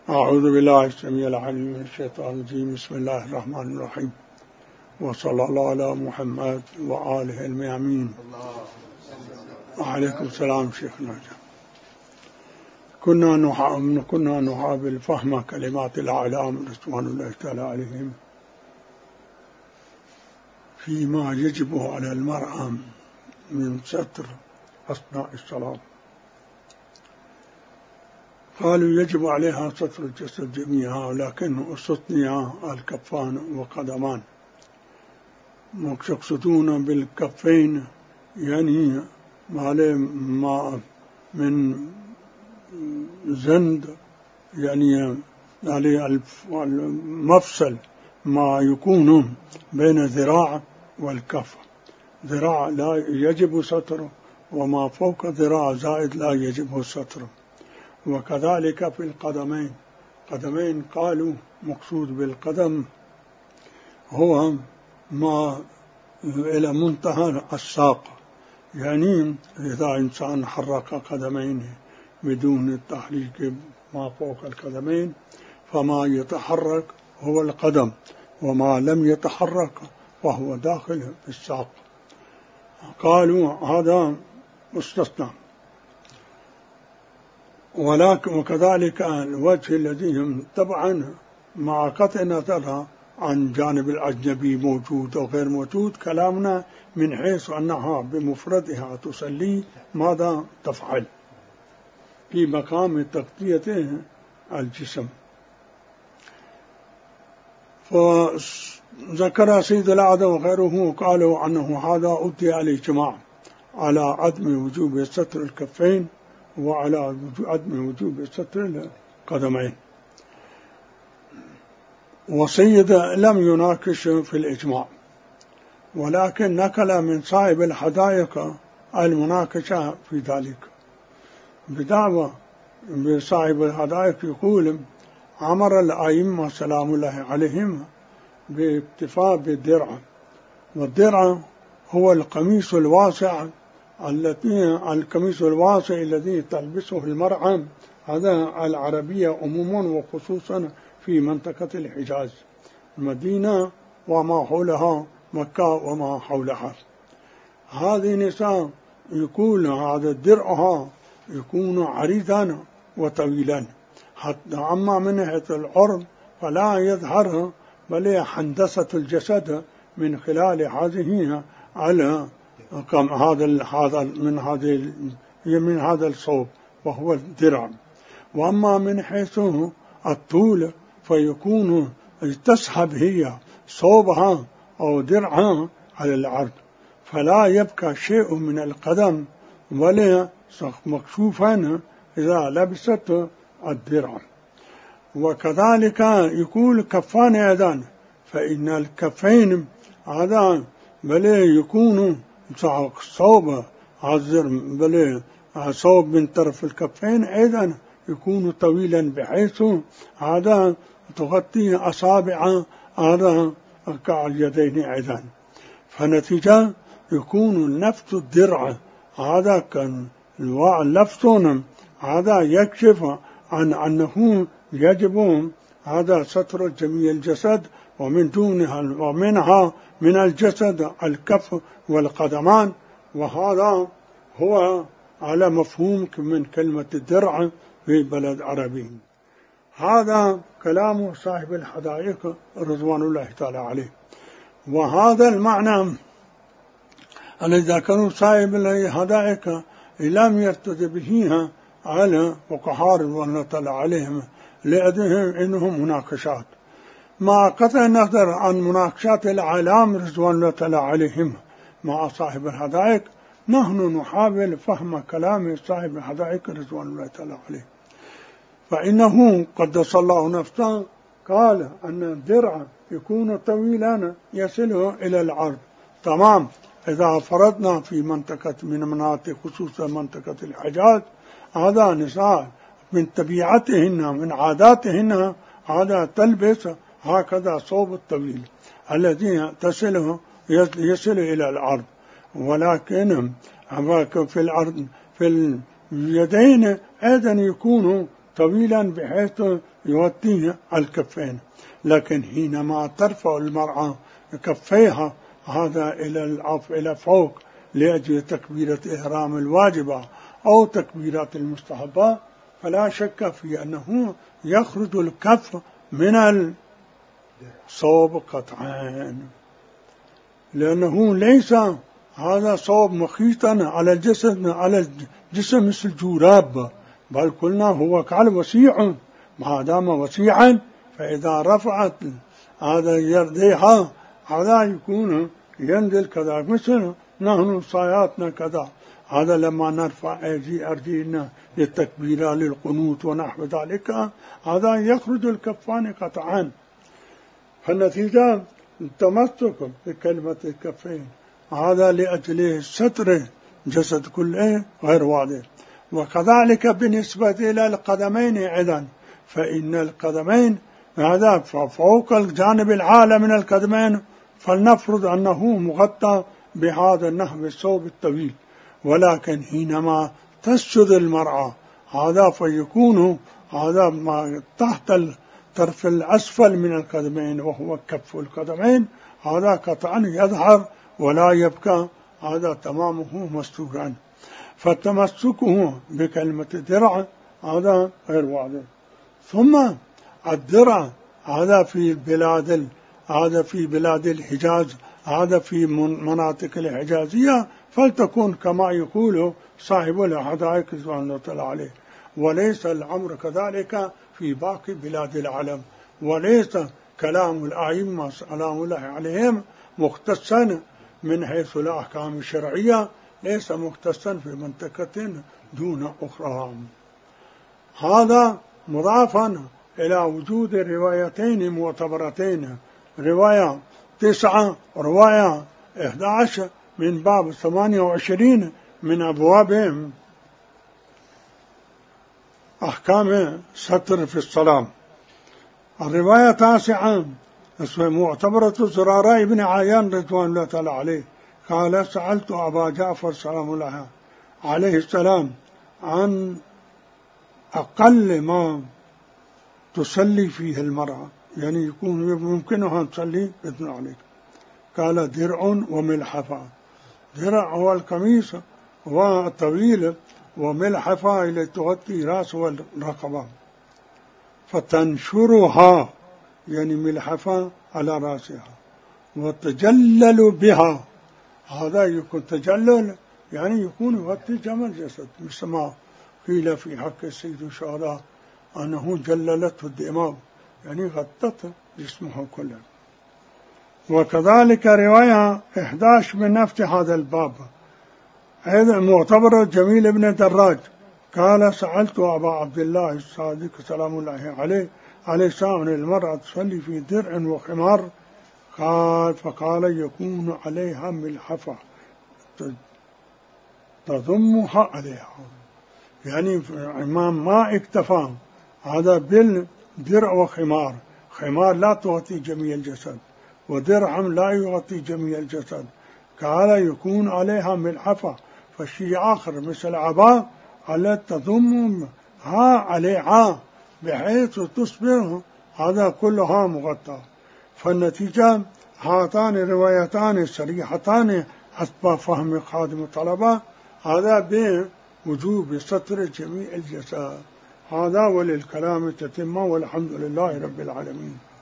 أعوذ بالله السميع العليم من الشيطان الرجيم. بسم الله الرحمن الرحيم، وصلى الله على محمد وآله الميامين. عليكم السلام شيخنا. كنا نحاول فهم كلمات الأعلام رضوان الله تعالى عليهم فيما يجب على المرأة من ستر أثناء الصلاة. قالوا يجب عليها ستر الجسد جميعا، ولكن استثني الكفان وقدمان. يقصدون بالكفين يعني ما من زند، يعني المفصل ما يكون بين الذراع والكف. ذراع لا يجب ستره، وما فوق ذراع زائد لا يجب ستره. وكذلك في القدمين. قدمين قالوا مقصود بالقدم هو ما إلى منتهى الساق، يعني إذا إنسان حرك قدمين بدون التحريك ما فوق القدمين فما يتحرك هو القدم، وما لم يتحرك فهو داخل في الساق. قالوا هذا مستثنى. ولكن وكذلك الوجه الذي طبعا مع قطع نظرها عن جانب الأجنبي موجود أو غير موجود، كلامنا من حيث أنها بمفردها تصلي ماذا تفعل في مقام تغطية الجسم. فذكر سيد الأعداء وغيره قالوا أنه هذا أدي الإجماع على عدم وجوب ستر الكفين وعلى عدم وجوب ستر القدمين. وسيد لم يناقش في الإجماع، ولكن نقل من صاحب الحدائق المناقشة في ذلك بدعوى. صاحب الحدائق يقول أمر الأئمة سلام الله عليهم باكتفاء بالدرع، والدرع هو القميص الواسع الذي تلبسه المرأة، هذا العربية عموما وخصوصا في منطقة الحجاز، المدينة وما حولها، مكة وما حولها. هذه النساء يكون هذا درعها يكون عريضا وطويلا، حتى أما من ناحية العرض فلا يظهر، بل حندسة الجسد من خلال هذه على من هذا الصوب وهو الدرع. وأما من حيث الطول فيكون تسحب هي صوبها أو درعها على العرض، فلا يبقى شيء من القدم ولا مكشوفا إذا لبست الدرع. وكذلك يكون كفان أيضا، فإن الكفين هذا بل يكون صوب عذر، بل صوب من طرف الكفين أيضا يكون طويلا بحيث هذا تغطي أصابع هذا كاليدين أيضا. فنتيجة يكون نفس الدرع هذا كان لفظ هذا يكشف عن أنه يجب هذا ستر جميع الجسد، ومن دونها ومنها من الجسد الكف والقدمان. وهذا هو على مفهوم من كلمة الدرع في بلد عربي. هذا كلام صاحب الحدائق رضوان الله تعالى عليه. وهذا المعنى الذي ذكروا صاحب الحدائق لم يرتد به على فقهاء رضوان الله تعالى عليهم، لأنهم إنهم مناقشات مع قطع النظر عن مناقشات العالم رضوان الله تعالى عليهم مع صاحب الحدائق. نحن نحاول فهم كلام صاحب الحدائق رضوان الله تعالى عليه، فإنه قدس الله نفسه قال أن الدرع يكون طويلا يصل إلى العرض. تمام. إذا فرضنا في منطقة من مناطق خصوصا منطقة الحجاز، هذا نساء من طبيعتهن من عاداتهن هذا تلبس هكذا صوب الطويل الذي يصل إلى العرض. ولكن في العرض في اليدين أيضا يكون طويلا بحيث يغطيه الكفين، لكن حينما ترفع المرأة كفيها هذا إلى فوق لأجل تكبيرة إحرام الواجبة أو تكبيرات المستحبة، فلا شك في أنه يخرج الكف من الصوب قطعا، لأنه ليس هذا صوب مخيطا على الجسم مثل الجوراب، بل قلنا هو كعب وسيع، ما دام وسيعا فإذا رفعت هذا يديها هذا يكون ينزل كذا، مثل نحن صاياتنا كذا، هذا لما نرفع أيدينا للتكبير للقنوت ونحو ذلك هذا يخرج الكفان قطعا. فالنتيجة التمسك بكلمة الكفين هذا لأجل ستر جسد كله غير واضح. وكذلك بالنسبة إلى القدمين أيضا، فإن القدمين هذا فوق الجانب العالي من القدمين فلنفرض أنه مغطى بهذا النحو الثوب الطويل، ولكن حينما تسجد المرأة هذا فيكون هذا ما تحت الطرف الأسفل من القدمين وهو كف القدمين، هذا قطعا يظهر ولا يبقى هذا تمامه مستورا. فتمسكه بكلمة درع هذا غير واضح. ثم الدرع هذا في بلاد الحجاز، هذا في مناطق الحجازية فلتكون كما يقول صاحب الحدائق سبحانه الله تعالى عليه، وليس الأمر كذلك في باقي بلاد العالم، وليس كلام الأئمة سلام الله عليهم مختصا من حيث الأحكام الشرعية، ليس مختصا في منطقة دون أخرى. هذا مضافا إلى وجود روايتين معتبرتين، رواية 9 ورواية 11 من باب 28 من أبواب أحكام ستر في الصلاة. الرواية 9 معتبرة زرارة بن عيان رضوان الله تعالى عليه قال سألت أبا جعفر سلام الله عليه السلام عن أقل ما تصلي فيه المرأة، يعني يكون يمكنها أن تصلي بإذن عليك. قال درع وملحفة. درع هو القميص والطويل، وملحفة التي تغطي رأس والرقبة، فتنشرها يعني ملحفة على رأسها وتجلل بها. هذا يكون تجلل يعني يكون يغطي جميع الجسد، مثل ما قيل في حق السيد الشهداء أنه جللته الدماغ، يعني غطت جسمه كله. وكذلك رواية 11 من نفس هذا الباب أيضا معتبرة جميل بن دراج قال سألت أبا عبد الله الصادق سلام الله عليه السلام المرأة تصلي في درع وخمار، فقال يكون عليها ملحفة تضمها عليها، يعني إمام ما اكتفى هذا بالدرع وخمار، خمار لا تغطي جميع الجسد ودرع لا يغطي جميع الجسد، قال يكون عليها ملحفة. فالشيء آخر مثل عباء التي تضمها عليها بحيث تصبح هذا كلها مغطى. فالنتيجة هاتان الروايتان صريحتان حسب فهم خادم الطلبة هذا بوجوب ستر جميع الجسد. هذا وللكلام تتمة، والحمد لله رب العالمين.